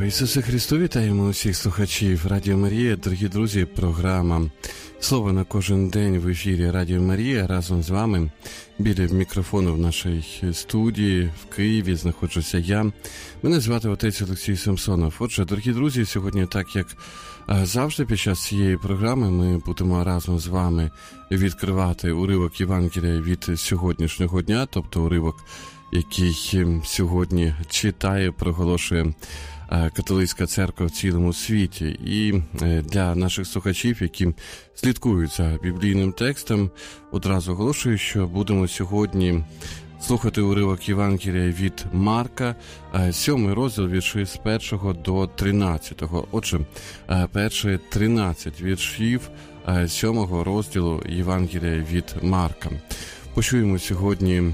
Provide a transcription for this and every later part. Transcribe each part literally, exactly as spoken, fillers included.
Ісусе Христу, вітаємо усіх слухачів Радіо Марія. Дорогі друзі, програма «Слово на кожен день» в ефірі Радіо Марія. Разом з вами біля мікрофону в нашій студії в Києві знаходжуся я. Мене звати отець Олексій Самсонов. Отже, дорогі друзі, сьогодні, так як завжди під час цієї програми, ми будемо разом з вами відкривати уривок Євангелія від сьогоднішнього дня, тобто уривок, який сьогодні читає, проголошує католицька церква в цілому світі. І для наших слухачів, які слідкують за біблійним текстом, одразу оголошую, що будемо сьогодні слухати уривок Євангелія від Марка, сьомий розділ, вірші з першого до тринадцятого. Отже, перші тринадцять віршів сьомого розділу Євангелія від Марка. Почуємо сьогодні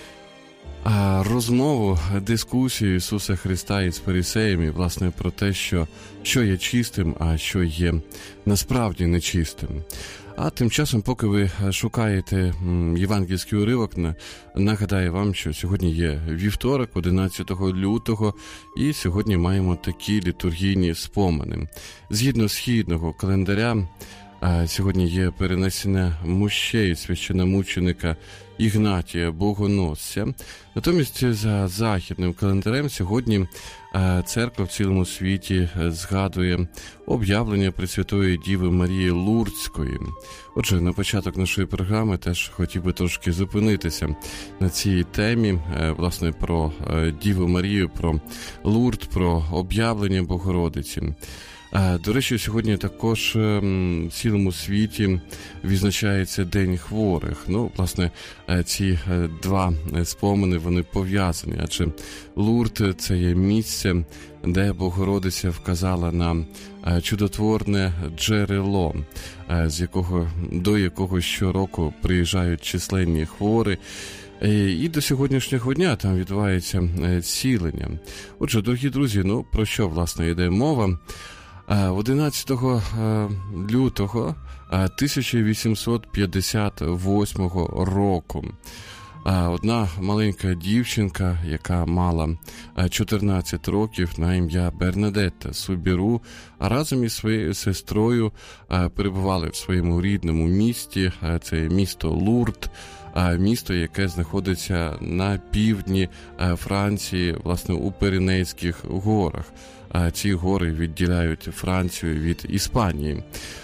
розмову, дискусію Ісуса Христа із фарисеями, власне, про те, що, що є чистим, а що є насправді нечистим. А тим часом, поки ви шукаєте євангельський уривок, нагадаю вам, що сьогодні є вівторок, одинадцятого лютого, і сьогодні маємо такі літургійні спомини. Згідно східного календаря, сьогодні є перенесення мощей священомученика Ігнатія Богоносця. Натомість за західним календарем сьогодні церква в цілому світі згадує об'явлення Пресвятої Діви Марії Лурдської. Отже, на початок нашої програми теж хотів би трошки зупинитися на цій темі, власне, про Діву Марію, про Лурд, про об'явлення Богородиці. До речі, сьогодні також в цілому світі відзначається День хворих. Ну, власне, ці два спомини, вони пов'язані, адже Лурд – це є місце, де Богородиця вказала на чудотворне джерело, з якого, до якого щороку приїжджають численні хворі. І до сьогоднішнього дня там відбувається зцілення. Отже, дорогі друзі, ну про що, власне, йде мова? одинадцятого лютого тисяча вісімсот п'ятдесят восьмого року одна маленька дівчинка, яка мала чотирнадцять років, на ім'я Бернадетта Субіру, разом із своєю сестрою перебували в своєму рідному місті, це місто Лурд, місто, яке знаходиться на півдні Франції, власне, у Пиренейських горах. Ці гори відділяють Францію від Іспанії.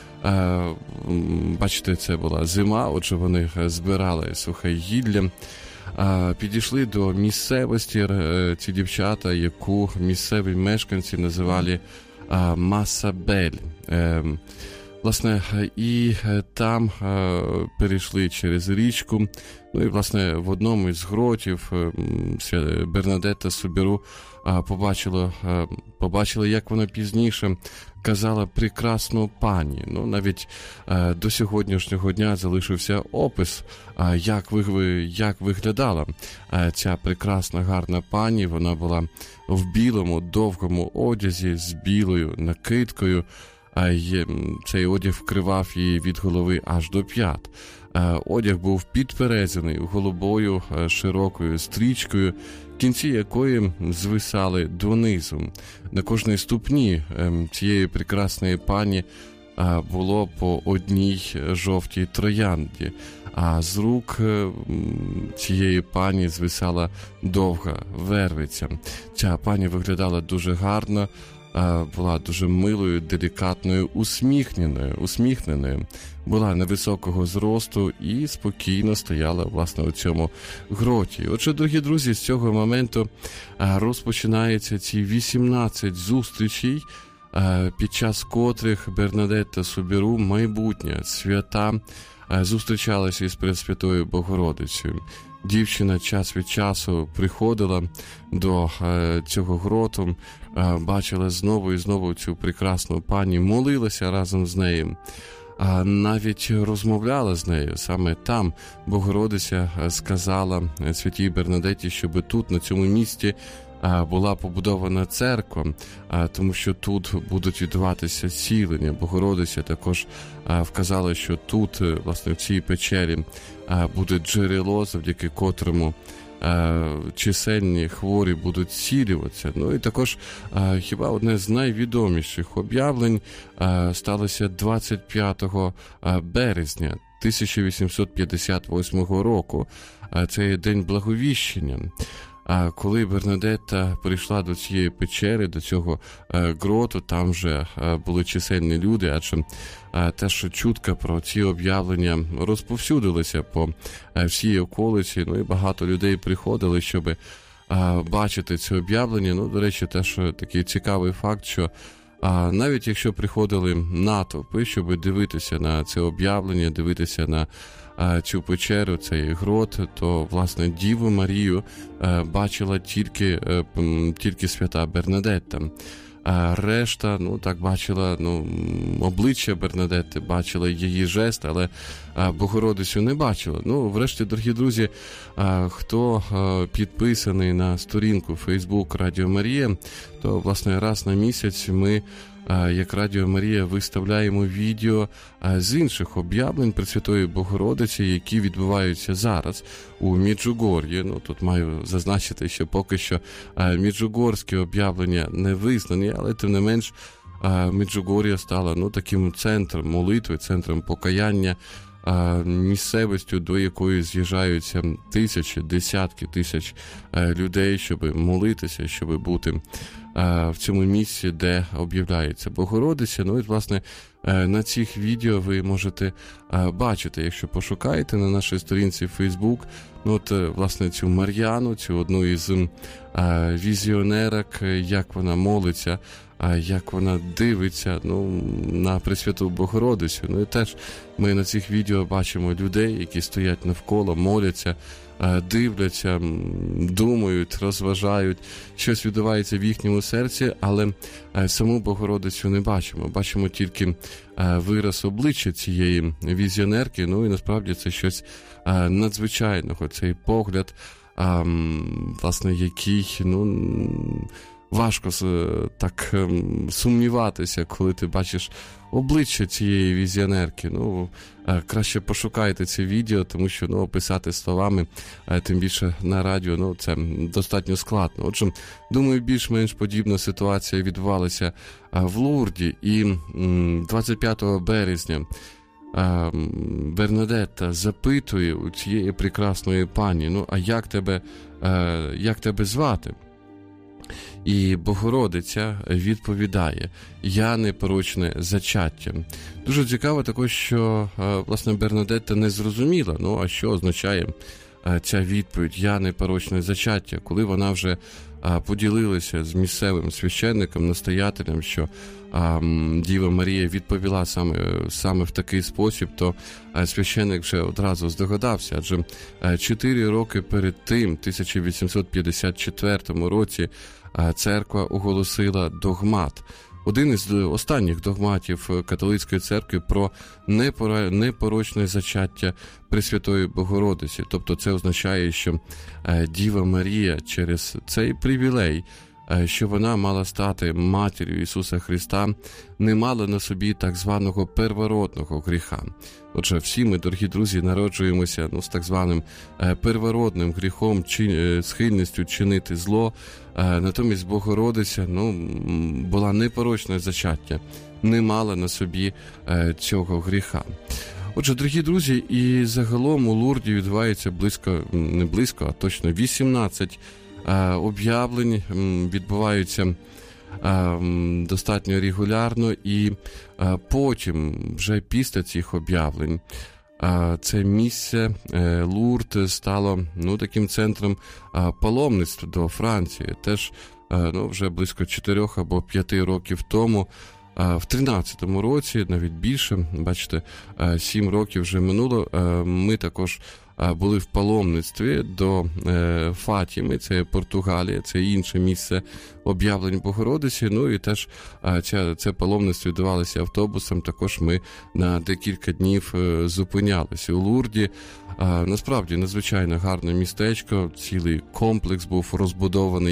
Бачите, це була зима, отже, вони збирали сухе гілля. Підійшли до місцевості ці дівчата, яку місцеві мешканці називали Масабель. Власне, і там перейшли через річку. Ну і, власне, в одному із гротів Бернадетта Субіру побачила, побачила, як вона пізніше казала прекрасну пані. Ну, навіть до сьогоднішнього дня залишився опис, як, ви, як виглядала ця прекрасна, гарна пані. Вона була в білому, довгому одязі з білою накидкою. Цей одяг вкривав її від голови аж до п'ят. Одяг був підперезаний голубою широкою стрічкою, кінці якої звисали донизу. На кожній ступні цієї прекрасної пані було по одній жовтій троянді, а з рук цієї пані звисала довга вервиця. Ця пані виглядала дуже гарно, була дуже милою, делікатною, усміхненою, усміхненою, була невисокого зросту і спокійно стояла, власне, у цьому гроті. Отже, дорогі друзі, з цього моменту розпочинаються ці вісімнадцять зустрічей, під час котрих Бернадетта Субіру, майбутня свята, зустрічалася із Пресвятою Богородицею. Дівчина час від часу приходила до е, цього гроту, е, бачила знову і знову цю прекрасну пані, молилася разом з нею, а навіть розмовляла з нею. Саме там Богородиця сказала святій Бернадетті, щоб тут, на цьому місці, була побудована церква, тому що тут будуть відбуватися зцілення. Богородиця також вказала, що тут, власне, в цій печері буде джерело, завдяки котрому чисельні хворі будуть зцілюватися. Ну і також хіба одне з найвідоміших об'явлень сталося двадцять п'ятого березня тисяча вісімсот п'ятдесят восьмого року. Це є День Благовіщення. А коли Бернадетта прийшла до цієї печери, до цього гроту, там вже були чисельні люди, адже те, що чутка про ці об'явлення розповсюдилися по всій околиці, ну і багато людей приходили, щоб бачити ці об'явлення. Ну, до речі, теж такий цікавий факт, що навіть якщо приходили натовпи, щоб дивитися на це об'явлення, дивитися на цю печеру, цей грот, то, власне, Діву Марію бачила тільки, тільки свята Бернадетта. А решта, ну, так бачила, ну, обличчя Бернадетти, бачила її жест, але а, Богородицю не бачила. Ну, врешті, дорогі друзі, а, хто а, підписаний на сторінку Facebook Радіо Марія, то, власне, раз на місяць ми, а, як Радіо Марія, виставляємо відео а, з інших об'явлень Пресвятої Богородиці, які відбуваються зараз у Меджугор'ї. Ну, тут маю зазначити, що поки що а, меджугорські об'явлення не визнані, але тим не менш а, Меджугор'я стала, ну, таким центром молитви, центром покаяння, а, місцевістю, до якої з'їжджаються тисячі, десятки тисяч а, людей, щоб молитися, щоб бути а, в цьому місці, де об'являється Богородиця. Ну і, власне, на цих відео ви можете бачити, якщо пошукаєте на нашій сторінці Facebook, ну, от, власне, цю Мар'яну, цю одну із візіонерок, як вона молиться, як вона дивиться, ну, на Пресвяту Богородицю. Ну і теж ми на цих відео бачимо людей, які стоять навколо, моляться, дивляться, думають, розважають, щось відбувається в їхньому серці, але саму Богородицю не бачимо. Бачимо тільки вираз обличчя цієї візіонерки, ну і насправді це щось надзвичайного, цей погляд, власне, який, ну, важко так сумніватися, коли ти бачиш обличчя цієї візіонерки. Ну, краще пошукайте це відео, тому що, ну, описати словами, тим більше на радіо, ну, це достатньо складно. Отже, думаю, більш-менш подібна ситуація відбувалася в Лурді, і двадцять п'ятого березня Бернадетта запитує у цієї прекрасної пані: ну, а як тебе, як тебе звати? І Богородиця відповідає: я непорочне зачаття. Дуже цікаво також, що, власне, Бернадетта не зрозуміла, ну, а що означає ця відповідь «я непорочне зачаття», коли вона вже поділилася з місцевим священником, настоятелем, що Діва Марія відповіла саме, саме в такий спосіб, то священник вже одразу здогадався, адже чотири роки перед тим, тисяча вісімсот п'ятдесят четвертому році, церква оголосила догмат. Один із останніх догматів католицької церкви про непорочне зачаття Пресвятої Богородиці. Тобто це означає, що Діва Марія через цей привілей, що вона мала стати матір'ю Ісуса Христа, не мала на собі так званого первородного гріха. Отже, всі ми, дорогі друзі, народжуємося, ну, з так званим первородним гріхом, чи, схильністю чинити зло. Натомість Богородиця, ну, була непорочне зачаття, не мала на собі цього гріха. Отже, дорогі друзі, і загалом у Лурді відбувається близько, не близько, а точно вісімнадцять об'явлень, відбуваються достатньо регулярно, і потім, вже після цих об'явлень, це місце Лурд стало, ну, таким центром паломництва до Франції. Теж, ну, вже близько чотирьох або п'яти років тому, в тринадцятому році, навіть більше, бачите, сім років вже минуло, ми також були в паломництві до е, Фатіми, це Португалія, це інше місце об'явлень Богородиці. Ну і теж е, ця, це паломництво відбувалося автобусом, також ми на декілька днів е, зупинялися у Лурді. Е, насправді, надзвичайно гарне містечко, цілий комплекс був розбудований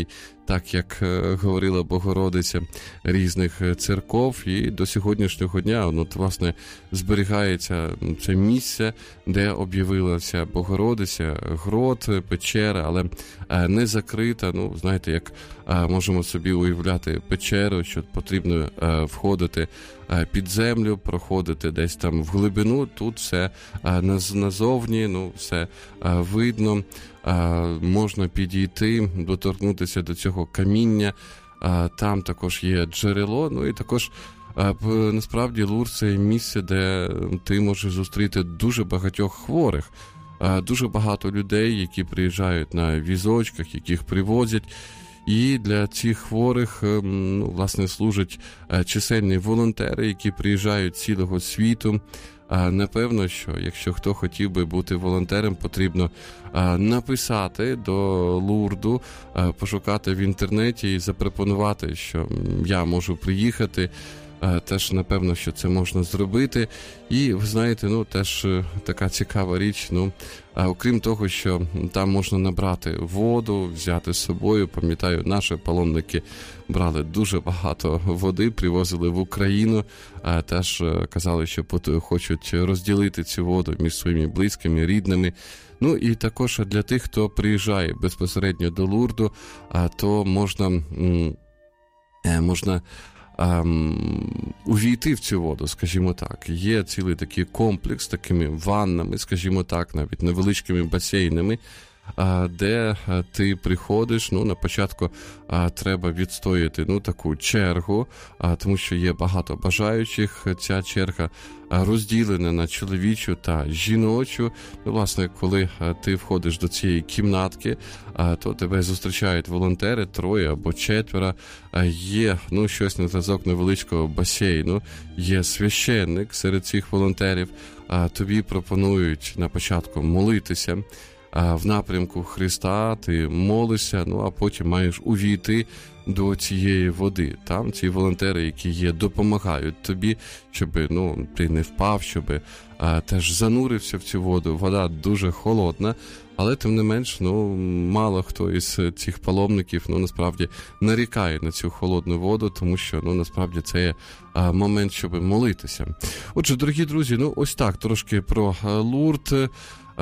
так як говорила Богородиця, різних церков, і до сьогоднішнього дня, ну, от, власне, зберігається це місце, де об'явилася Богородиця, грот, печера, але не закрита. Ну, знаєте, як можемо собі уявляти печеру, що потрібно входити під землю, проходити десь там в глибину, тут все назовні, ну, все видно, можна підійти, доторкнутися до цього каміння, там також є джерело, ну і також насправді Лурд – це місце, де ти можеш зустріти дуже багатьох хворих, дуже багато людей, які приїжджають на візочках, яких привозять. І для цих хворих, ну, власне, служать чисельні волонтери, які приїжджають з цілого світу. Напевно, що якщо хто хотів би бути волонтером, потрібно написати до Лурду, пошукати в інтернеті і запропонувати, що я можу приїхати. Теж, напевно, що це можна зробити. І, ви знаєте, ну, теж така цікава річ, ну, окрім того, що там можна набрати воду, взяти з собою. Пам'ятаю, наші паломники брали дуже багато води, привозили в Україну, теж казали, що хочуть розділити цю воду між своїми близькими, рідними. Ну, і також для тих, хто приїжджає безпосередньо до Лурду, то можна, можна Um, увійти в цю воду, скажімо так. Є цілий такий комплекс з такими ваннами, скажімо так, навіть невеличкими басейнами, де ти приходиш, ну, на початку треба відстояти, ну, таку чергу, тому що є багато бажаючих. Ця черга розділена на чоловічу та жіночу. Ну, власне, коли ти входиш до цієї кімнатки, то тебе зустрічають волонтери, троє або четверо. Є, ну, щось на зразок невеличкого басейну, є священник серед цих волонтерів. Тобі пропонують на початку молитися в напрямку Христа, ти молишся, ну, а потім маєш увійти до цієї води. Там ці волонтери, які є, допомагають тобі, щоб, ну, ти не впав, щоб а, теж занурився в цю воду. Вода дуже холодна, але тим не менш, ну, мало хто із цих паломників, ну, насправді, нарікає на цю холодну воду, тому що, ну, насправді, це є а, момент, щоб молитися. Отже, дорогі друзі, ну, ось так, трошки про Лурд.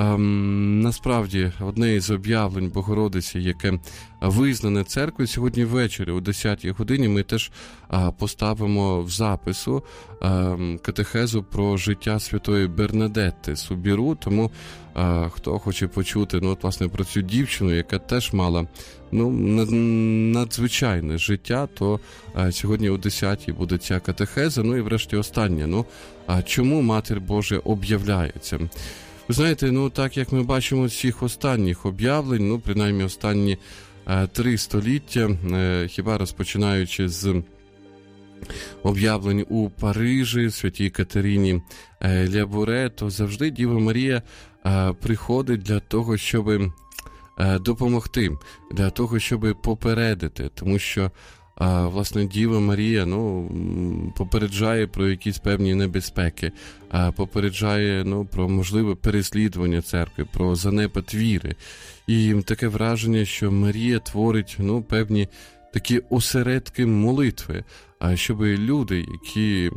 Ем, насправді, одне із об'явлень Богородиці, яке визнане церквою, сьогодні ввечері о десятій годині ми теж а, поставимо в запису а, катехезу про життя святої Бернадетти Субіру, тому а, хто хоче почути, ну, от, власне, про цю дівчину, яка теж мала, ну, надзвичайне життя, то а, сьогодні о десятій буде ця катехеза. Ну і врешті останнє, ну, а чому Матір Божа об'являється? Ви знаєте, ну, так як ми бачимо з всіх останніх об'явлень, ну, принаймні останні е, три століття, е, хіба розпочинаючи з об'явлень у Парижі, святій Катерині е, Лябуре, то завжди Діва Марія е, приходить для того, щоб е, допомогти, для того, щоб попередити, тому що А, власне, Діва Марія, ну, попереджає про якісь певні небезпеки, а, попереджає, ну, про можливе переслідування церкви, про занепад віри. І таке враження, що Марія творить, ну, певні такі осередки молитви, а щоб люди, які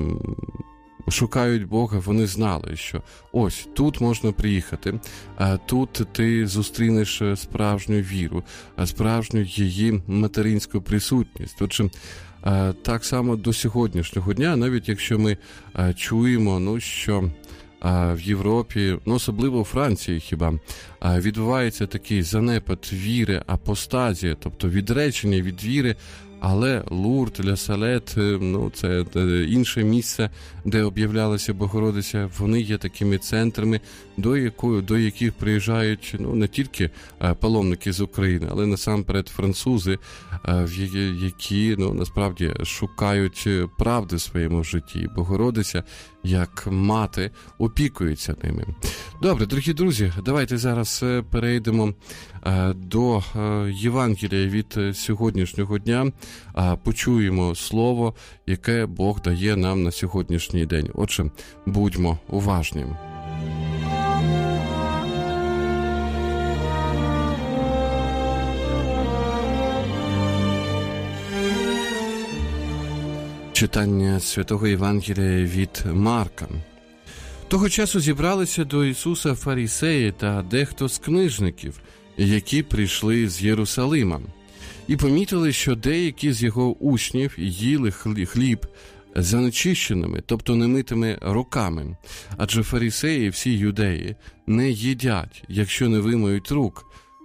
шукають Бога, вони знали, що ось тут можна приїхати, а тут ти зустрінеш справжню віру, справжню її материнську присутність. Отже, так само до сьогоднішнього дня, навіть якщо ми чуємо, ну, що в Європі, ну, особливо у Франції хіба, відбувається такий занепад віри, апостазія, тобто відречення від віри, але Лурд, Ля Салет, ну, це інше місце, де об'являлася Богородиця, вони є такими центрами, до якої, до яких приїжджають, ну, не тільки паломники з України, але насамперед французи, які, ну, насправді шукають правди в своєму житті. Богородиця, як мати, опікується ними. Добре, дорогі друзі, давайте зараз перейдемо до Євангелія від сьогоднішнього дня, почуємо слово, яке Бог дає нам на сьогоднішній день. Отже, будьмо уважні. Читання Святого Євангелія від Марка. Того часу зібралися до Ісуса фарисеї та дехто з книжників, які прийшли з Єрусалима, і помітили, що деякі з його учнів їли хліб за нечищеними, тобто немитими руками, адже фарисеї, всі юдеї, не їдять, якщо не вимиють рук,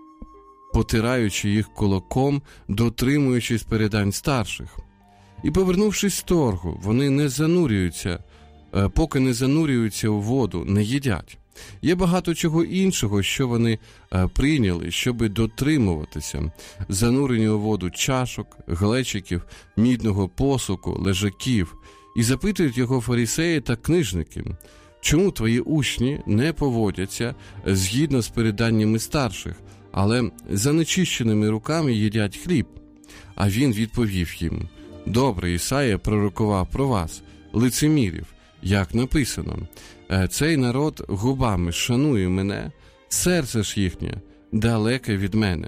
потираючи їх кулаком, дотримуючись передань старших. І, повернувшись з торгу, вони не занурюються, поки не занурюються у воду, не їдять. Є багато чого іншого, що вони прийняли, щоби дотримуватися. Занурені у воду чашок, глечиків, мідного посуку, лежаків. І запитують його фарисеї та книжники: чому твої учні не поводяться згідно з переданнями старших, але за нечищеними руками їдять хліб? А він відповів їм: добре, Ісая пророкував про вас, лицемірів, як написано: цей народ губами шанує мене, серце ж їхнє далеке від мене.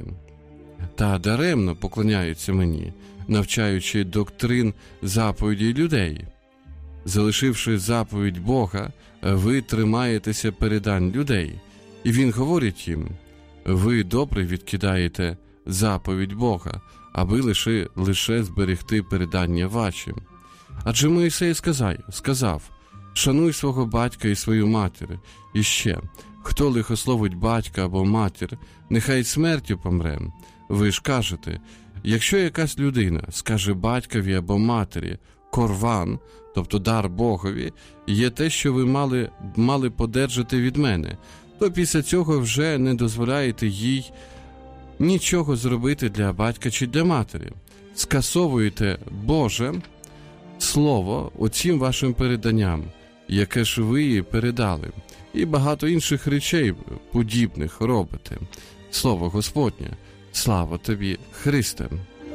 Та даремно поклоняються мені, навчаючи доктрин заповідей людей. Залишивши заповідь Бога, ви тримаєтеся передань людей. І він говорить їм: ви добре відкидаєте заповідь Бога, аби лише, лише зберегти передання ваші. Адже Мойсей сказав, сказав: шануй свого батька і свою матір. І ще: хто лихословить батька або матір, нехай смертю помре. Ви ж кажете: якщо якась людина скаже батькові або матері корван, тобто дар Богові, є те, що ви мали, мали подержати від мене, то після цього вже не дозволяєте їй нічого зробити для батька чи для матері. Скасовуєте Боже Слово оцім вашим переданням, яке ж ви їй передали, і багато інших речей подібних робите. Слово Господнє. Слава тобі, Христе!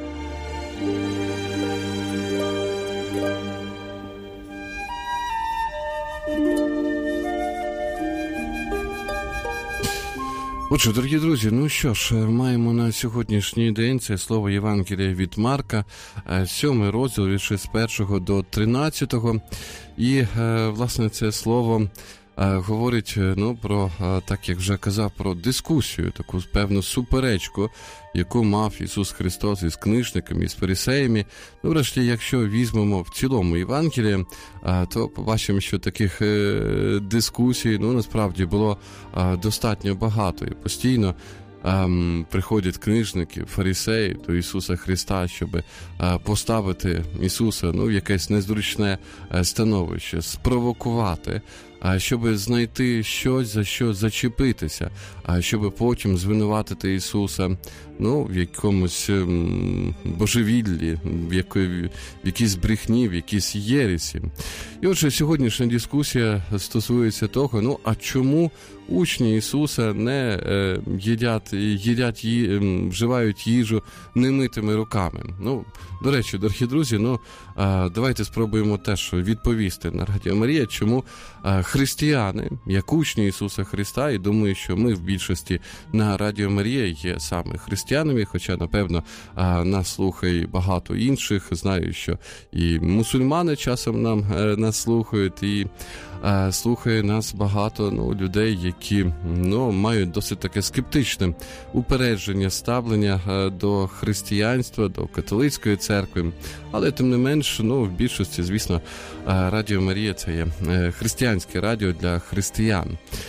Отже, дорогі друзі, ну що ж, маємо на сьогоднішній день це слово Євангелія від Марка, сьомий розділ, вірші з першого до тринадцятого. І, власне, це слово говорить, ну, про, так як вже казав, про дискусію, таку певну суперечку, яку мав Ісус Христос із книжниками, із фарисеями. Ну, врешті, якщо візьмемо в цілому Євангеліє, то побачимо, що таких дискусій, ну, насправді було достатньо багато. І постійно ем, приходять книжники, фарисеї до Ісуса Христа, щоб е, поставити Ісуса, ну, в якесь незручне становище, спровокувати, а щоб знайти щось, за що зачепитися, а щоб потім звинуватити Ісуса, ну, в якомусь м, божевіллі, в, якої, в якійсь брехні, в якійсь єресі. І отже, сьогоднішня дискусія стосується того, ну, а чому учні Ісуса не е, їдять, їдять ї, е, вживають їжу немитими руками? Ну, до речі, дорогі друзі, ну, е, давайте спробуємо теж відповісти на Радіо Марія, чому е, християни, як учні Ісуса Христа, і думаю, що ми в більшості на Радіо Марія є саме християнами, хоча, напевно, е, нас слухає багато інших, знаю, що і мусульмани часом нам е, нас слухають, і е, слухає нас багато, ну, людей, які, ну, мають досить таке скептичне упередження, ставлення е, до християнства, до католицької церкви, але тим не менш, ну, в більшості, звісно, е, Радіо Марія – це є е, християнське радіо для християн.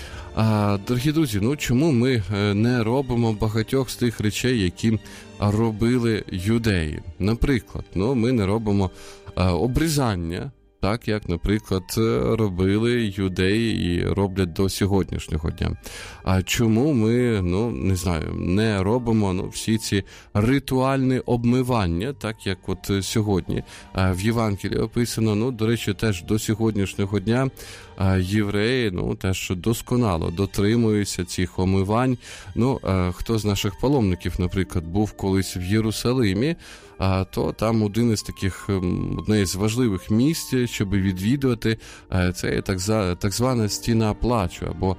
А, дорогі друзі, ну чому ми не робимо багатьох з тих речей, які робили юдеї? Наприклад, ну, ми не робимо а, обрізання, так як, наприклад, робили юдеї і роблять до сьогоднішнього дня. А чому ми, ну, не знаю, не робимо, ну, всі ці ритуальні обмивання, так як от сьогодні в Євангелії описано, ну, до речі, теж до сьогоднішнього дня євреї, ну, теж досконало дотримуються цих омивань. Ну, хто з наших паломників, наприклад, був колись в Єрусалимі, то там один із таких, одне з важливих місць, щоб відвідувати, це так, так звана стіна плачу, або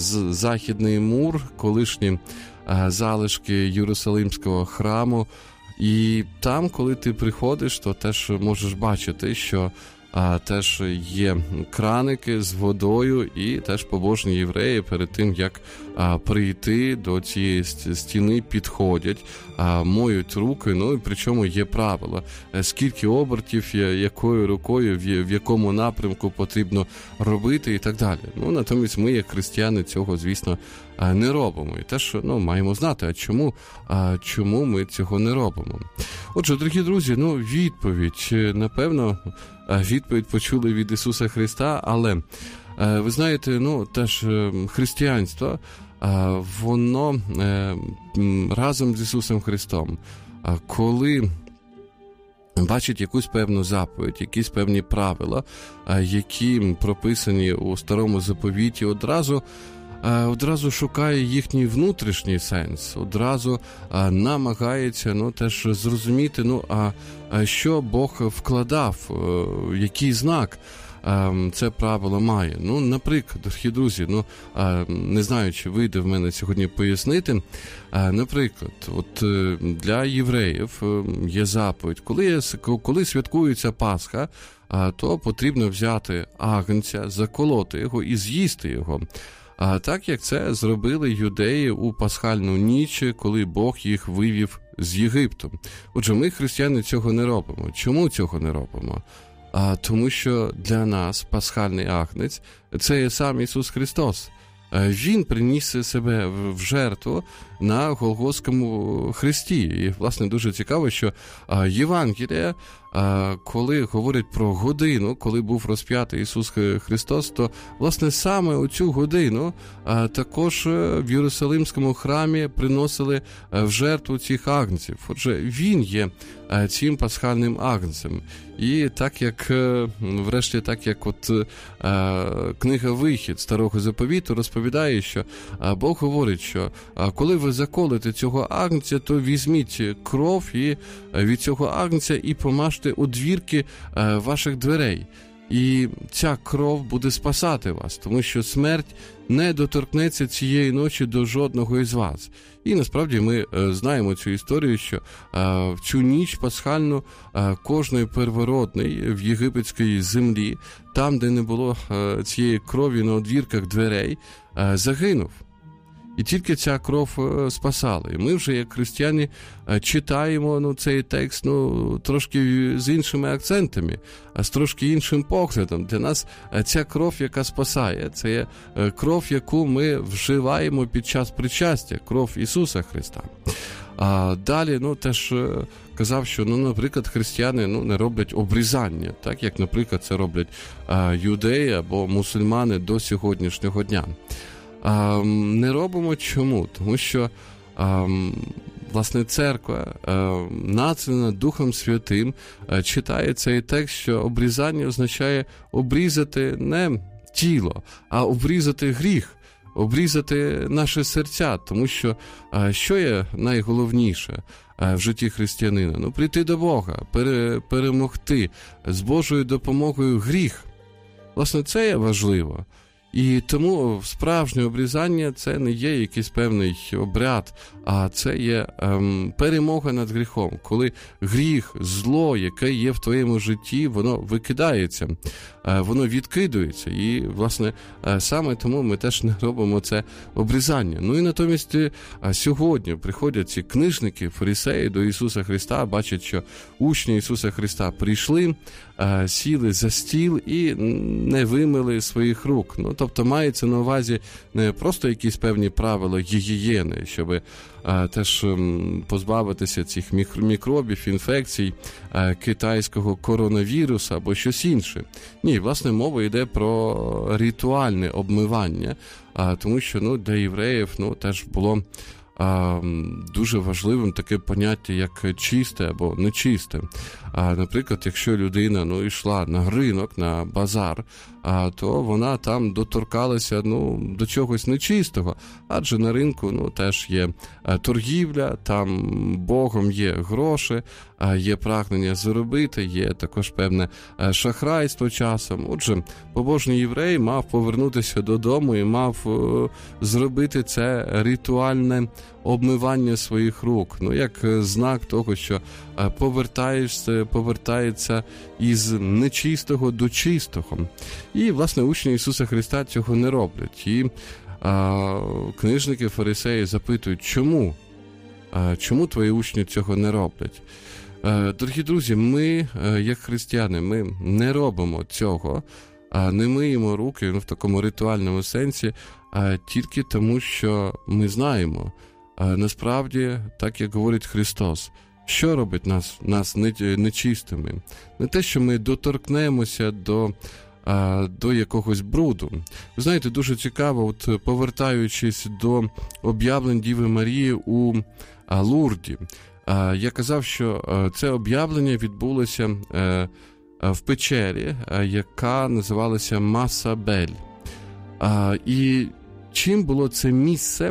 західний мур, колишні залишки Єрусалимського храму, І там, коли ти приходиш, то теж можеш бачити, що а, теж є краники з водою, і теж побожні євреї перед тим, як а, прийти до цієї стіни, підходять, а, моють руки, ну і причому є правило, скільки обертів, якою рукою, в, в якому напрямку потрібно робити і так далі. Ну, натомість ми, як християни, цього, звісно, не робимо. І теж, ну, маємо знати, а чому, а чому ми цього не робимо. Отже, дорогі друзі, ну, відповідь, напевно, відповідь почули від Ісуса Христа, але, ви знаєте, ну, теж християнство, воно разом з Ісусом Христом, коли бачить якусь певну заповідь, якісь певні правила, які прописані у Старому Заповіті, одразу одразу шукає їхній внутрішній сенс, одразу а, намагається, ну, теж зрозуміти, ну, а, а що Бог вкладав, а, який знак а, це правило має. Ну, наприклад, дорогі друзі, ну, а, не знаю, чи вийде в мене сьогодні пояснити, а, наприклад, от для євреїв є заповідь, коли, коли святкується Пасха, а, то потрібно взяти агнця, заколоти його і з'їсти його. А так, як це зробили юдеї у пасхальну ніч, коли Бог їх вивів з Єгипту. Отже, ми, християни, цього не робимо. Чому цього не робимо? А, тому що для нас пасхальний агнець – це є сам Ісус Христос. Він приніс себе в жертву на Голгофському хресті. І, власне, дуже цікаво, що Євангелія, коли говорять про годину, коли був розп'ятий Ісус Христос, то, власне, саме у цю годину також в Єрусалимському храмі приносили в жертву цих агнців. Отже, Він є цим пасхальним агнцем. І так як, врешті, так як от книга «Вихід» Старого Заповіту розповідає, що Бог говорить, що коли ви заколите цього агнця, то візьміть кров і від цього агнця і помажте у двірки ваших дверей. І ця кров буде спасати вас, тому що смерть не доторкнеться цієї ночі до жодного із вас. І насправді ми знаємо цю історію, що в цю ніч пасхальну кожний первородний в єгипетській землі, там, де не було цієї крові на одвірках дверей, загинув. І тільки ця кров спасала. І ми вже, як християни, читаємо, ну, цей текст, ну, трошки з іншими акцентами, з трошки іншим поглядом. Для нас ця кров, яка спасає, це є кров, яку ми вживаємо під час причастя, кров Ісуса Христа. А далі, ну, теж казав, що, ну, наприклад, християни, ну, не роблять обрізання, так, як, наприклад, це роблять а, юдеї або мусульмани до сьогоднішнього дня. А, не робимо чому? Тому що, а, власне, церква, а, націлена Духом Святим, а, читає цей текст, що обрізання означає обрізати не тіло, а обрізати гріх, обрізати наші серця, тому що а, що є найголовніше а, в житті християнина? Ну, прийти до Бога, пере, перемогти з Божою допомогою гріх. Власне, це є важливо. І тому справжнє обрізання – це не є якийсь певний обряд, а це є ем, перемога над гріхом. Коли гріх, зло, яке є в твоєму житті, воно викидається, е, воно відкидується. І, власне, е, саме тому ми теж не робимо це обрізання. Ну і натомість е, сьогодні приходять ці книжники, фарисеї до Ісуса Христа, бачать, що учні Ісуса Христа прийшли, е, сіли за стіл і не вимили своїх рук. Ну, тобто мається на увазі не просто якісь певні правила гігієни, щоб а, теж м, позбавитися цих мікробів, інфекцій, а, китайського коронавірусу або щось інше. Ні, власне, мова йде про ритуальне обмивання, а, тому що, ну, для євреїв, ну, теж було а, дуже важливим таке поняття, як чисте або нечисте. А, наприклад, якщо людина, ну, йшла на ринок, на базар, а, то вона там доторкалася, ну, до чогось нечистого. Адже на ринку, ну, теж є торгівля, там Богом є гроші, є прагнення заробити, є також певне шахрайство часом. Отже, побожний єврей мав повернутися додому і мав зробити це ритуальне обмивання своїх рук. Ну, як знак того, що повертаєшся, повертається із нечистого до чистого. І, власне, учні Ісуса Христа цього не роблять. І а, книжники, фарисеї запитують, чому? А, чому твої учні цього не роблять? А, дорогі друзі, ми, як християни, ми не робимо цього, а не миємо руки, ну, в такому ритуальному сенсі, а тільки тому, що ми знаємо, а, насправді, так як говорить Христос, що робить нас, нас нечистими? Не те, що ми доторкнемося до, а, до якогось бруду. Ви знаєте, дуже цікаво, от повертаючись до об'явлень Діви Марії у а, Лурді, а, я казав, що а, це об'явлення відбулося а, а, в печері, а, яка називалася Масабель. А, і чим було це місце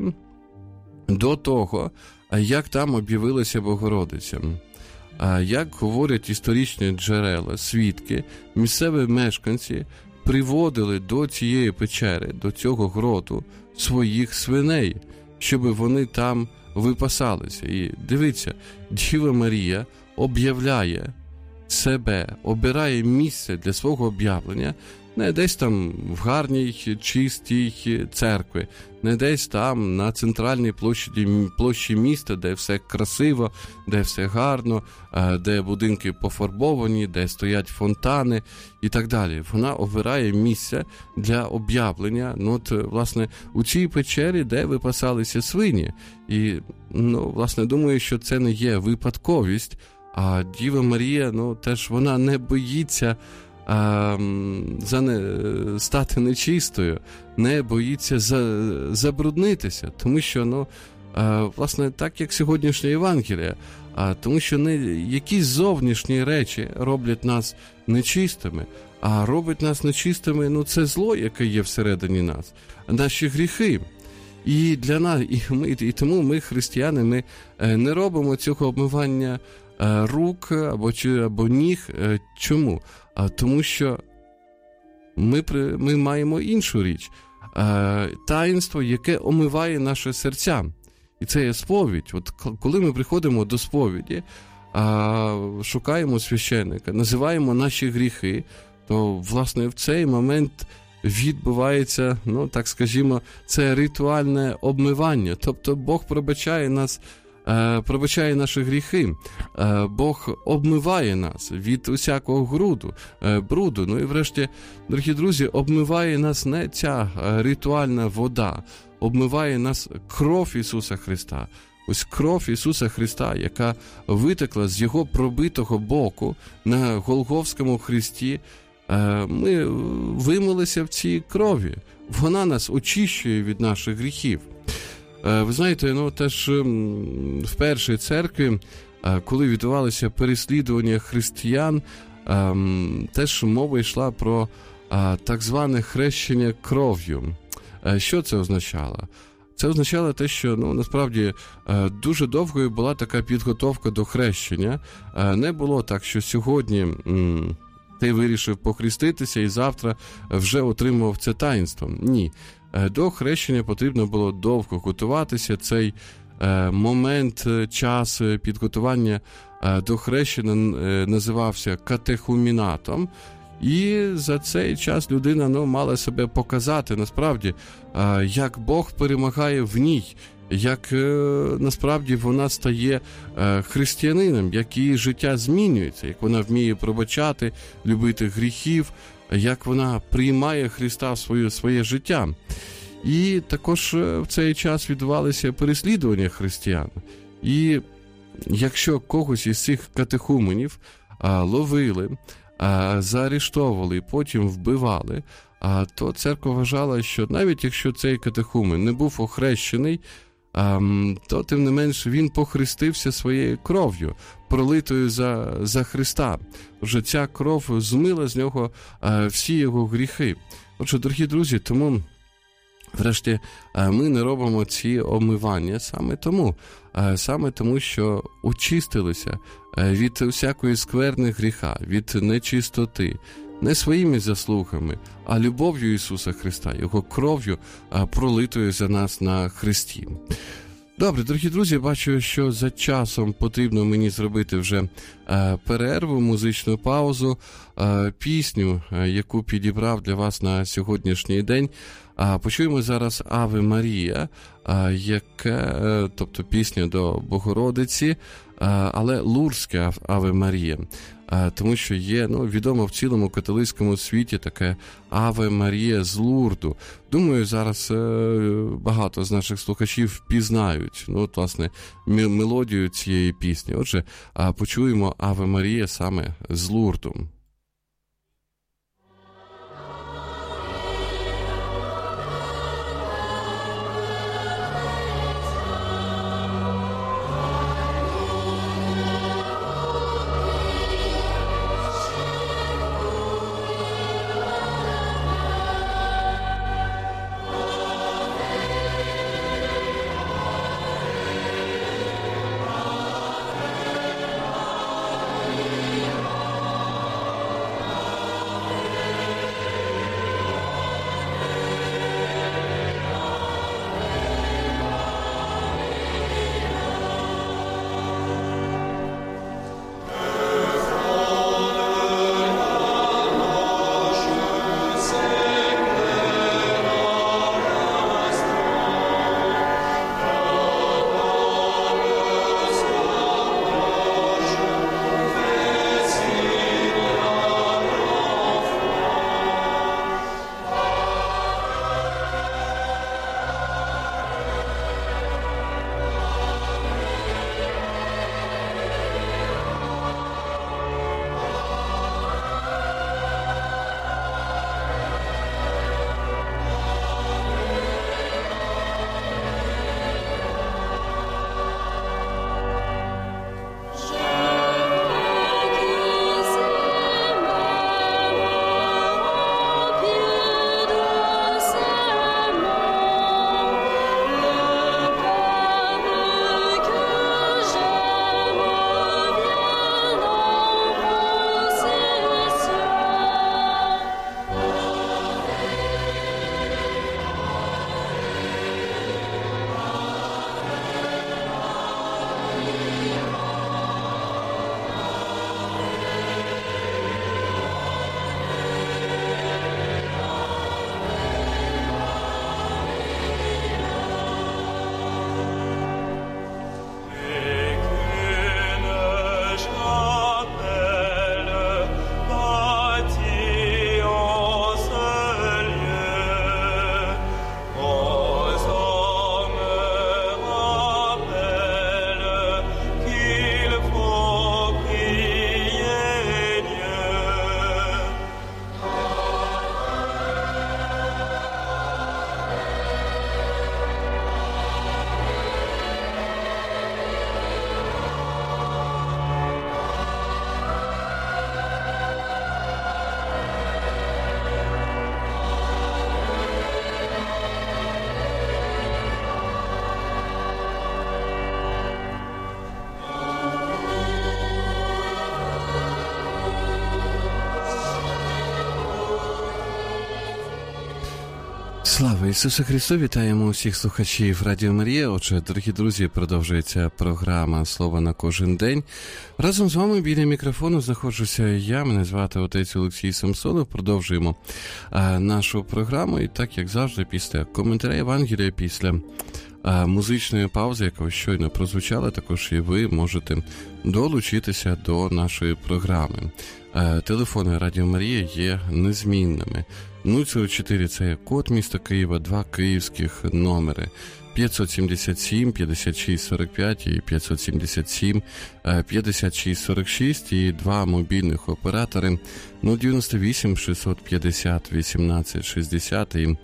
до того, як там об'явилася Богородиця? Як говорять історичні джерела, свідки, місцеві мешканці приводили до цієї печери, до цього гроту своїх свиней, щоб вони там випасалися. І дивіться, Діва Марія об'являє себе, обирає місце для свого об'явлення не десь там в гарній, чистій церкві, не десь там на центральній площі, площі міста, де все красиво, де все гарно, де будинки пофарбовані, де стоять фонтани і так далі. Вона обирає місце для об'явлення, ну, от, власне, у цій печері, де випасалися свині. І, ну, власне, думаю, що це не є випадковість, а Діва Марія, ну, теж вона не боїться А, за не, стати нечистою, не боїться за, забруднитися, тому що, ну, а, власне, так як сьогоднішня Євангелія, а, тому що не якісь зовнішні речі роблять нас нечистими, а робить нас нечистими, ну, це зло, яке є всередині нас, наші гріхи. І для нас, і, ми, і тому ми, християни, ми не робимо цього обмивання рук або, чи, або ніг. Чому? А тому що ми, ми маємо іншу річ. А, таїнство, яке омиває наше серця. І це є сповідь. От коли ми приходимо до сповіді, а, шукаємо священника, називаємо наші гріхи, то, власне, в цей момент відбувається, ну, так скажімо, це ритуальне обмивання. Тобто Бог пробачає нас, пробачає наші гріхи, Бог обмиває нас від усякого груду, бруду. Ну і врешті, дорогі друзі, обмиває нас не ця ритуальна вода, обмиває нас кров Ісуса Христа. Ось кров Ісуса Христа, яка витекла з Його пробитого боку на Голгофському хресті, ми вимилися в цій крові. Вона нас очищує від наших гріхів. Ви знаєте, ну, теж в першій церкві, коли відбувалося переслідування християн, теж мова йшла про так зване хрещення кров'ю. Що це означало? Це означало те, що, ну, насправді, дуже довгою була така підготовка до хрещення. Не було так, що сьогодні ти вирішив похреститися і завтра вже отримував це таїнство. Ні. До хрещення потрібно було довго готуватися. Цей е, момент, час підготування е, до хрещення е, називався катехумінатом. І за цей час людина, ну, мала себе показати, насправді, е, як Бог перемагає в ній, як е, насправді вона стає е, християнином, як її життя змінюється, як вона вміє пробачати, любити гріхів, як вона приймає Христа в своє, своє життя. І також в цей час відбувалися переслідування християн. І якщо когось із цих катехуменів а, ловили, а, заарештовували і потім вбивали, а, то церква вважала, що навіть якщо цей катехумен не був охрещений, то тим не менш він похрестився своєю кров'ю, пролитою за, за Христа. Отже, ця кров змила з нього всі його гріхи. Отже, дорогі друзі, тому врешті ми не робимо ці омивання саме тому, саме тому, що очистилися від усякої скверни гріха, від нечистоти, не своїми заслугами, а любов'ю Ісуса Христа, Його кров'ю, пролитою за нас на хресті. Добре, дорогі друзі, бачу, що за часом потрібно мені зробити вже перерву, музичну паузу, пісню, яку підібрав для вас на сьогоднішній день. Почуємо зараз «Аве Марія», яке, тобто пісня до Богородиці, але лурське «Аве Марія». Тому що є, ну, відомо в цілому католицькому світі таке «Аве Марія з Лурду». Думаю, зараз багато з наших слухачів впізнають, ну, от, власне, мелодію цієї пісні. Отже, почуємо «Аве Марія» саме з Лурду. Слава Ісусу Христу! Вітаємо усіх слухачів Радіо Марія. Отже, дорогі друзі, продовжується програма «Слово на кожен день». Разом з вами біля мікрофону знаходжуся я, мене звати отець Олексій Самсонов. Продовжуємо а, нашу програму. І так, як завжди, після коментаря Євангелія, після а, музичної паузи, яка щойно прозвучала, також і ви можете долучитися до нашої програми. А, телефони Радіо Марія є незмінними. нуль чотири – це є код міста Києва, два київських номери п'ятсот сімдесят сім п'ятдесят шість сорок п'ять і п'ятсот сімдесят сім п'ятдесят шість сорок шість і два мобільних оператори нуль дев'яносто вісім шістсот п'ятдесят вісімнадцять шістдесят і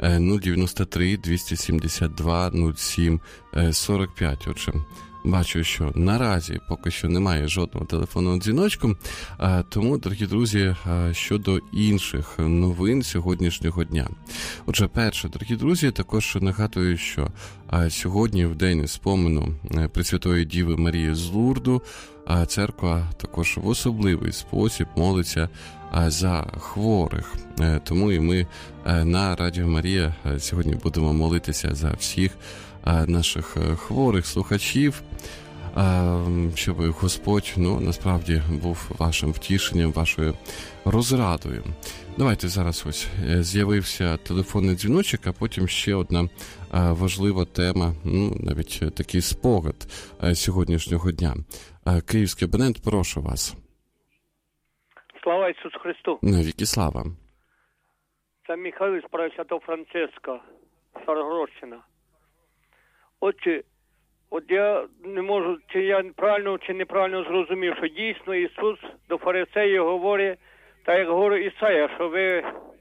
нуль дев'яносто три двісті сімдесят два нуль сім сорок п'ять. Отже, бачу, що наразі поки що немає жодного телефонного дзвіночку, тому, дорогі друзі, щодо інших новин сьогоднішнього дня. Отже, перше, дорогі друзі, також нагадую, що сьогодні, в день спомену Пресвятої Діви Марії з Лурду, церква також в особливий спосіб молиться за хворих. Тому і ми на Радіо Марія сьогодні будемо молитися за всіх наших хворих слухачів, щоб Господь, ну, насправді був вашим втішенням, вашою розрадою. Давайте зараз ось з'явився телефонний дзвіночок, а потім ще одна важлива тема, ну, навіть такий спогад сьогоднішнього дня. Київський абонент, прошу вас. Слава Ісусу Христу! Навіки слава! Це Михайло з Пресвятого Франциска, Старогородщина. Отже, от я не можу, чи я правильно, чи неправильно зрозумів, що дійсно Ісус до фарисеїв говорить, так як говорить Ісая, що ви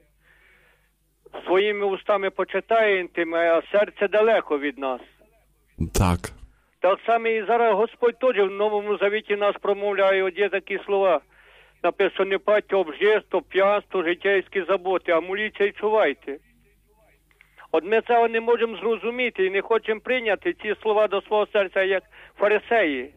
своїми устами почитаєте, а серце далеко від нас. Так. Так само і зараз Господь теж в Новому Завіті нас промовляє, от є такі слова. Написано, не пайте обжирство, п'янство, життєйські заботи, а моліться і чувайте. От ми цього не можемо зрозуміти і не хочемо прийняти ці слова до свого серця, як фарисеї.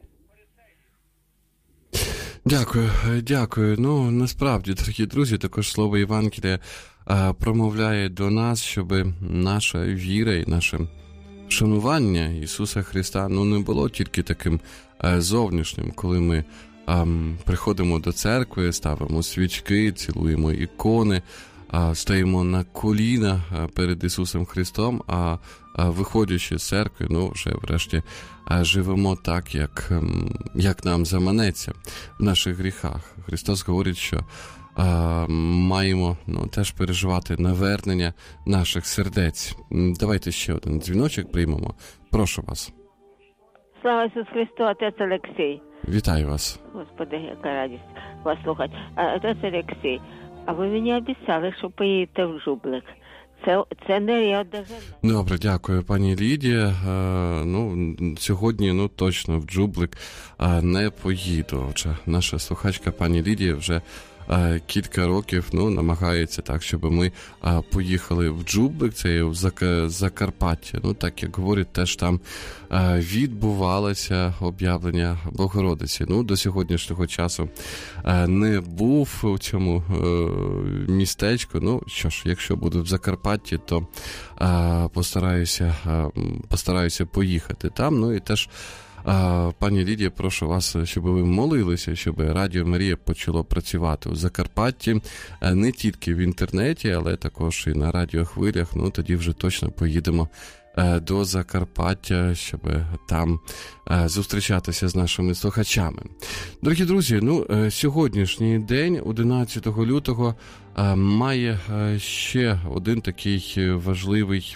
Дякую, дякую. Ну, насправді, дорогі друзі, також слово Євангелія промовляє до нас, щоб наша віра і наше шанування Ісуса Христа, ну, не було тільки таким зовнішнім, коли ми приходимо до церкви, ставимо свічки, цілуємо ікони, стоїмо на коліна перед Ісусом Христом, а виходячи з церкви, ну, вже врешті живемо так, як, як нам заманеться в наших гріхах. Христос говорить, що а, маємо, ну, теж переживати навернення наших сердець. Давайте ще один дзвіночок приймемо. Прошу вас. Слава Ісусу Христу, отець Олексій. Вітаю вас. Господи, яка радість вас слухати. Отець Олексій, а ви мені обіцяли, що поїдете в Джублик. Це, це не Ріо-де-Жанейро. Добре, дякую, пані Лідія. А, ну, сьогодні, ну, точно в Джублик а, не поїду. Отже, наша слухачка пані Лідія вже а, кілька років, ну, намагається так, щоб ми а, поїхали в Джублик, це в Зак- Закарпаття. Ну, так як говорять, теж там а, відбувалося об'явлення Богородиці. Ну, до сьогоднішнього часу а, не був у цьому а, містечку. Ну, що ж, якщо буду в Закарпатті, то а, постараюся, а, постараюся поїхати там. Ну, і теж, а, пані Лідія, прошу вас, щоб ви молилися, щоб Радіо Марія почало працювати у Закарпатті, не тільки в інтернеті, але також і на радіохвилях. Ну, тоді вже точно поїдемо до Закарпаття, щоб там зустрічатися з нашими слухачами. Дорогі друзі, ну, сьогоднішній день, одинадцятого лютого, має ще один такий важливий,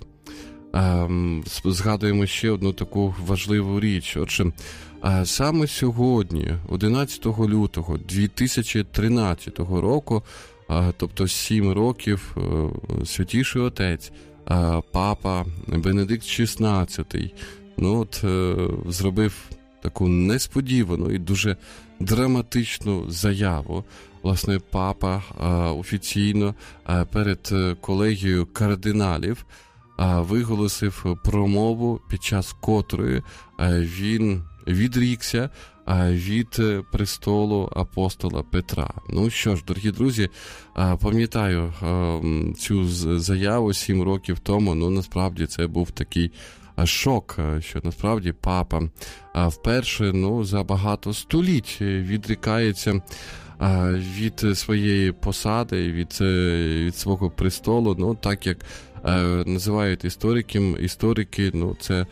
згадуємо ще одну таку важливу річ. Отже, саме сьогодні, одинадцятого лютого дві тисячі тринадцятого року, тобто сім років, Святіший Отець, Папа Бенедикт шістнадцятий, ну, от, зробив таку несподівану і дуже драматичну заяву. Власне, папа офіційно перед колегією кардиналів виголосив промову, під час котрої він відрікся від престолу апостола Петра. Ну що ж, дорогі друзі, пам'ятаю цю заяву сім років тому. Ну, насправді, це був такий шок, що насправді папа вперше, ну, за багато століть відрікається від своєї посади, від, від свого престолу. Ну, так як називають історики, історики, ну, це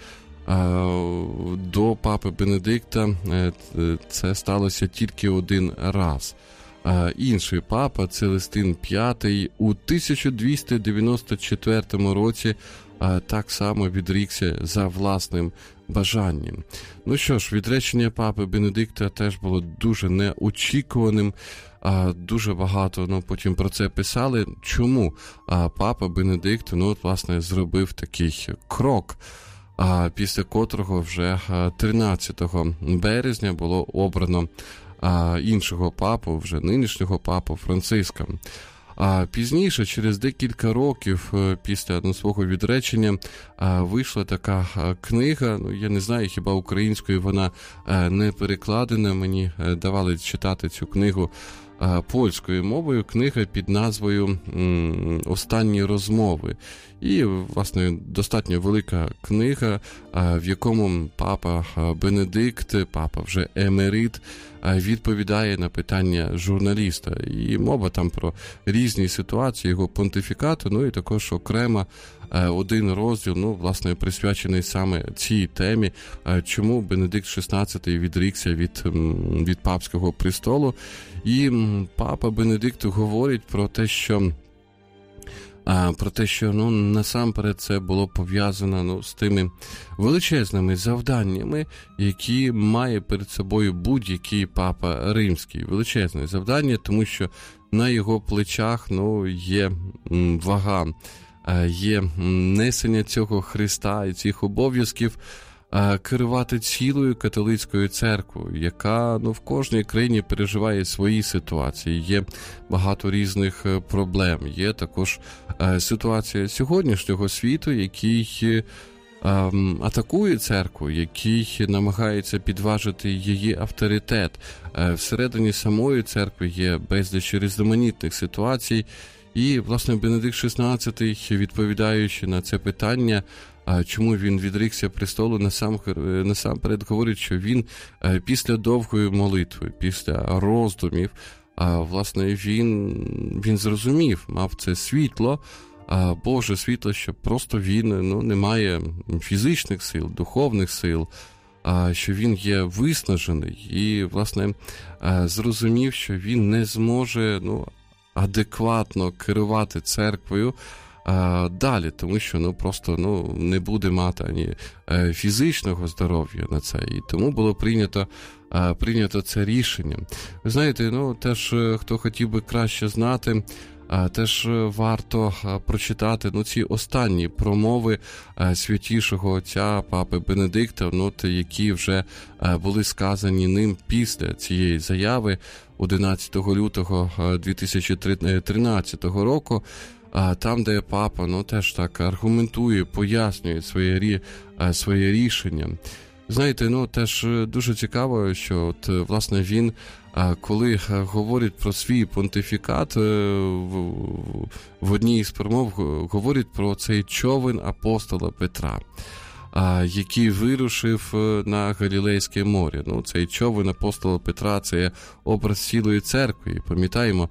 до папи Бенедикта це сталося тільки один раз. Інший папа, Целестин п'ятий, у тисяча двісті дев'яносто четвертому році так само відрікся за власним бажанням. Ну що ж, відречення папи Бенедикта теж було дуже неочікуваним. а, дуже багато, ну, потім про це писали. Чому а, папа Бенедикт, ну, от, власне, зробив такий крок, а, після котрого вже тринадцятого березня було обрано а, іншого папу, вже нинішнього папу Франциска. А пізніше, через декілька років після ну, свого відречення, вийшла така книга, ну, я не знаю, хіба українською вона не перекладена, мені давали читати цю книгу польською мовою, книга під назвою «Останні розмови». І, власне, достатньо велика книга, в якому папа Бенедикт, папа вже емерит, відповідає на питання журналіста. І мова там про різні ситуації його понтифікату, ну і також окремо один розділ, ну, власне, присвячений саме цій темі, чому Бенедикт шістнадцятий відрікся від, від папського престолу. І папа Бенедикт говорить про те, що А, про те, що ну, насамперед це було пов'язано ну, з тими величезними завданнями, які має перед собою будь-який папа римський. Величезне завдання, тому що на його плечах ну, є м, вага, є несення цього Христа і цих обов'язків, керувати цілою католицькою церквою, яка ну, в кожній країні переживає свої ситуації. Є багато різних проблем. Є також ситуація сьогоднішнього світу, який атакує церкву, який намагається підважити її авторитет. Всередині самої церкви є безліч різноманітних ситуацій. І, власне, Бенедикт шістнадцятий, відповідаючи на це питання, чому він відрікся престолу, насам, насамперед говорить, що він після довгої молитви, після роздумів, власне, він, він зрозумів, мав це світло, Боже світло, що просто він ну, не має фізичних сил, духовних сил, що він є виснажений і, власне, зрозумів, що він не зможе ну, адекватно керувати церквою а, далі, тому що ну, просто ну, не буде мати ані фізичного здоров'я на це. І тому було прийнято, а, прийнято це рішення. Ви знаєте, ну, теж, хто хотів би краще знати, а, теж варто а, прочитати ну, ці останні промови а, святішого отця Папи Бенедикта, ну, які вже а, були сказані ним після цієї заяви одинадцятого лютого дві тисячі тринадцятого року, там, де папа ну, теж так аргументує, пояснює своє, своє рішення. Знаєте, ну, теж дуже цікаво, що от, власне, він, коли говорить про свій понтифікат, в, в одній із промов говорить про цей човен апостола Петра, який вирушив на Галілейське море. Ну, цей човен апостола Петра – це образ цілої церкви. І пам'ятаємо,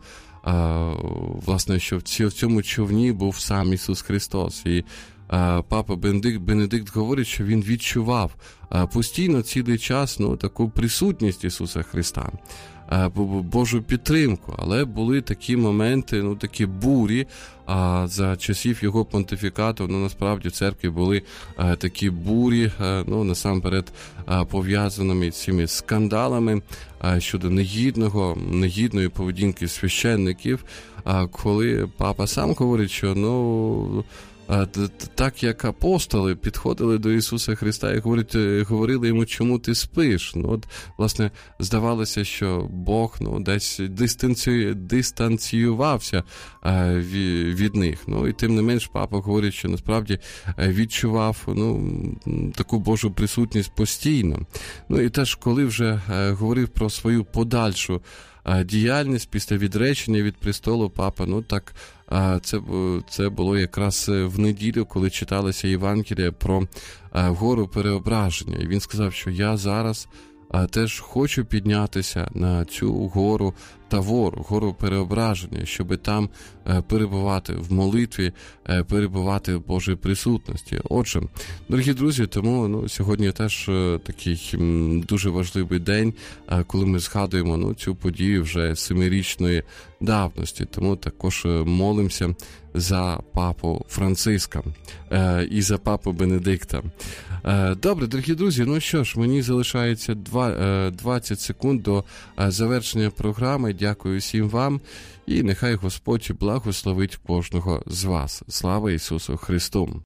власне, що в цьому човні був сам Ісус Христос. І папа Бенедикт, Бенедикт говорить, що він відчував постійно цілий час ну, таку присутність Ісуса Христа, Божу підтримку, але були такі моменти, ну такі бурі, а за часів його понтифікату, ну насправді в церкві були а, такі бурі, а, ну насамперед а, пов'язаними з цими скандалами а, щодо негідного, негідної поведінки священників, а коли папа сам говорить, що ну так як апостоли підходили до Ісуса Христа і говорили йому, чому ти спиш. Ну, от, власне, здавалося, що Бог ну, десь дистанцію, дистанціювався а, від них. Ну, і тим не менш папа говорить, що насправді відчував ну, таку Божу присутність постійно. Ну, і теж, коли вже а, говорив про свою подальшу а, діяльність після відречення від престолу папа, ну, так Це, це було якраз в неділю, коли читалася Євангелія про гору переображення. І він сказав, що я зараз теж хочу піднятися на цю гору Тавор, гору переображення, щоб там перебувати в молитві, перебувати в Божій присутності. Отже, дорогі друзі, тому ну, сьогодні теж такий дуже важливий день, коли ми згадуємо ну, цю подію вже семирічної давності. Тому також молимося за папу Франциска е, і за папу Бенедикта. Е, добре, дорогі друзі, ну що ж, мені залишається два, е, двадцять секунд до е, завершення програми. Дякую всім вам і нехай Господь благословить кожного з вас. Слава Ісусу Христу!